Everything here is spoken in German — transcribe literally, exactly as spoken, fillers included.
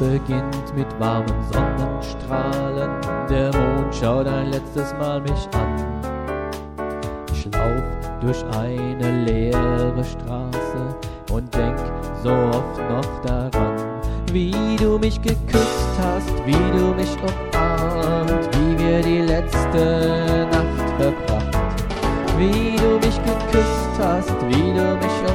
beginnt mit warmen Sonnenstrahlen. Der Mond schaut ein letztes Mal mich an. Ich lauf durch eine leere Straße und denk so oft noch daran, wie du mich geküsst hast, wie du mich umarmt, wie wir die letzte Nacht verbracht. Wie du mich geküsst hast, wie du mich